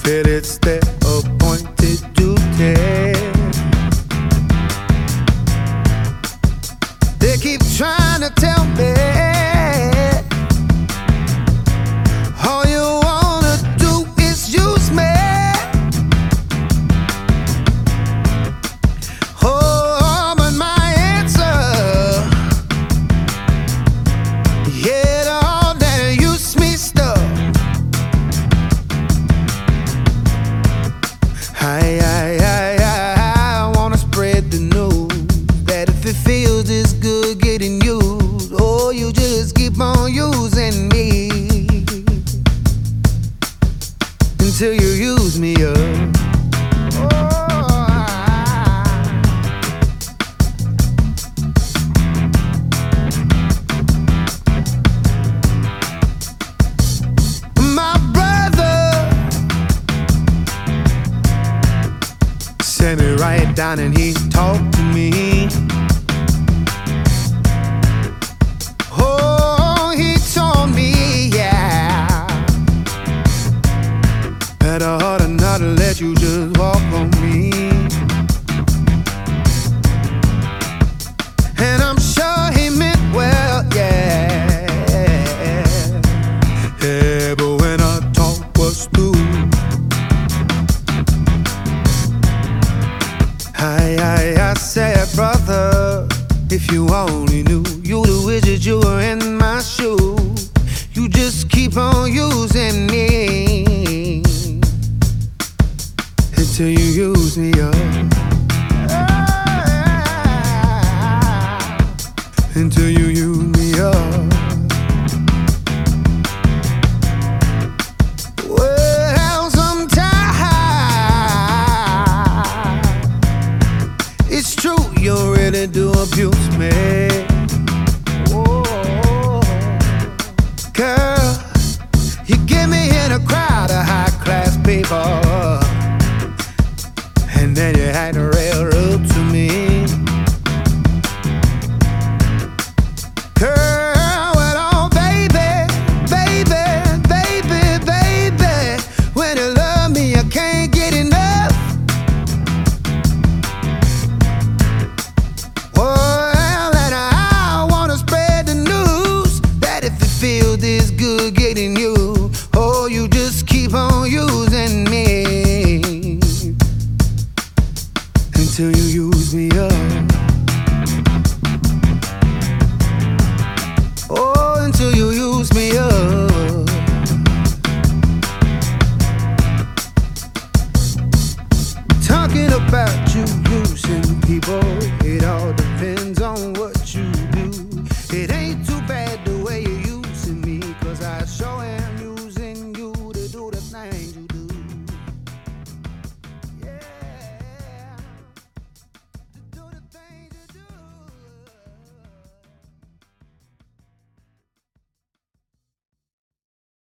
feel it's their appointed duty. They keep trying to tell me all you wanna do is use me. Oh, but my answer, yeah, to all that use me stuff, I wanna spread the news that if it feels this good getting used, oh, you just keep on using me until you use me up. My brother sat me right down and he talked to me. Oh, he told me, yeah, that I ought to not let you just walk on me. And I'm sure he meant well, yeah. Yeah, but when our talk was through, I said, brother, if you only knew, you the widget, you were in my shoe. You just keep on using me until you use me up. Until you use me up. Well, sometimes it's true, you really do abuse me. Whoa. Girl, you get me in a crowd of high-class people, and then you act real rude to me. Girl, well, oh, baby, baby, baby, baby, when you love me, I can't get enough. Well, and I wanna spread the news that if it feels this good getting you, oh, you just keep on using me until you use me up. Oh, until you use me up. Talking about you using people, it all depends on what